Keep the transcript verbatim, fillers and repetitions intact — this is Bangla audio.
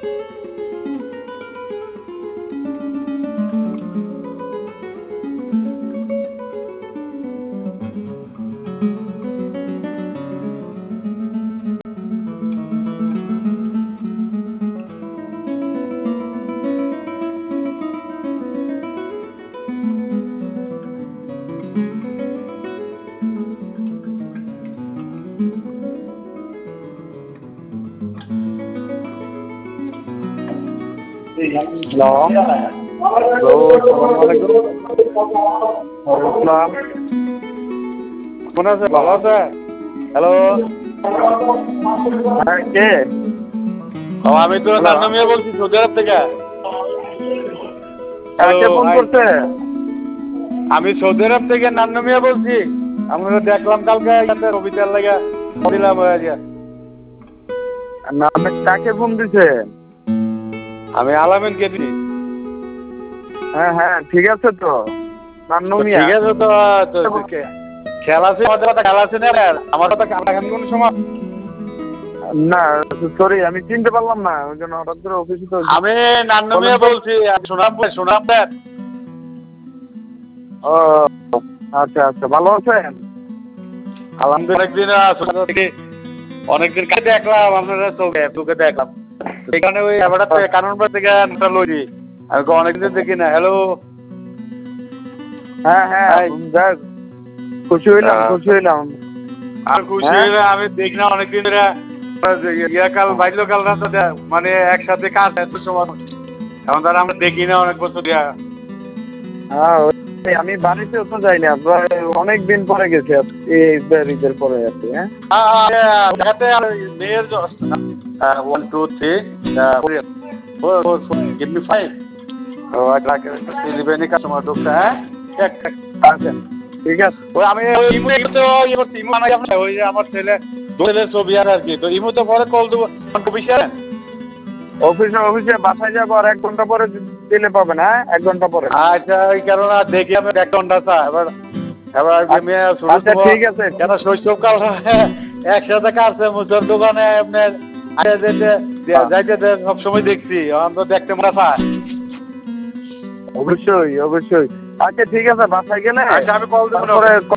হ্যালো হ্যালো আসসালামু আলাইকুম। ওয়ালাইকুম আসসালাম। কেমন আছে? ভালো আছে? হ্যালো হ্যাঁ কে? ও আমি তো নান্নু মিয়া বলছি সৌদি আরব থেকে। কে ফোন করছে? আমি সৌদি আরব থেকে নান্নু মিয়া বলছি। আমরা দেখলাম কালকে ইয়াতে রবিটার লাগা দিলাম হয়ে গিয়া। না আপনি কাকে ফোন দিছে? আমি আলামিন কে দিই। হ্যাঁ হ্যাঁ ঠিক আছে তো নান্নু মিয়া। ঠিক আছে তো খেলা আছে আমাদের কথা খেলা আছে না আমার কথা কাটাকাটি কোন সময়? না সরি আমি চিনতে পারলাম না ওই জন্য হঠাৎ করে অফিসে তো। আমি নান্নু মিয়া বলছি সুনাম সুনাম দেন। ও আচ্ছা আচ্ছা ভালো আছেন? আলহামদুলিল্লাহ অনেকদিন অনেকদিন কাছে দেখলাম আপনারা চোখে চোখে দেখলাম সেখানে ওই এবারটা কাননবাড়ি থেকে একটা লইছি আমি অনেকদিন দেখি না। হ্যালো হ্যাঁ হ্যাঁ যাক খুশি হইলাম খুশি হইলাম। আর খুশি হইলে আমি দেখি না অনেকদিন ধরে ইয়া কাল বাল্যকাল রাতে মানে একসাথে কাজ এত সময় এখন তারা আমরা দেখি না অনেক বছর দিয়া। হ্যাঁ আমি বাড়িতেও তো যাই না প্রায় অনেক দিন পরে গেছি এই ঈদের পরে আর কি। হ্যাঁ দেখাতে মেয়ের one two three four four four give me five ও আচ্ছা ইলেভেন কাস্টমার ঢুকছে। হ্যাঁ আচ্ছা ঠিক আছে। ওই আমি ওই ইমো তো ইয়ে করছি ইমো বানাই আপনার ওই যে আমার ছেলে ছেলের ছবি আর কি তো ইমো তো পরে কল দেবো অফিসে অফিসে অফিসে বাসায় যাবো আর এক ঘন্টা পরে দিলে পাবেন। হ্যাঁ এক ঘন্টা পরে। আচ্ছা ওই কারণে দেখি আমি এক ঘন্টা চা এবার এবার আচ্ছা ঠিক আছে কেন শৈশবকাল একসাথে কাটছে মুসর দোকানে আপনার যেতে যাইতে সবসময় দেখছি অন্ত দেখতে মনে চায়। অবশ্যই অবশ্যই। আচ্ছা ঠিক আছে বাসায় গেলে আচ্ছা আমি কল দেবো।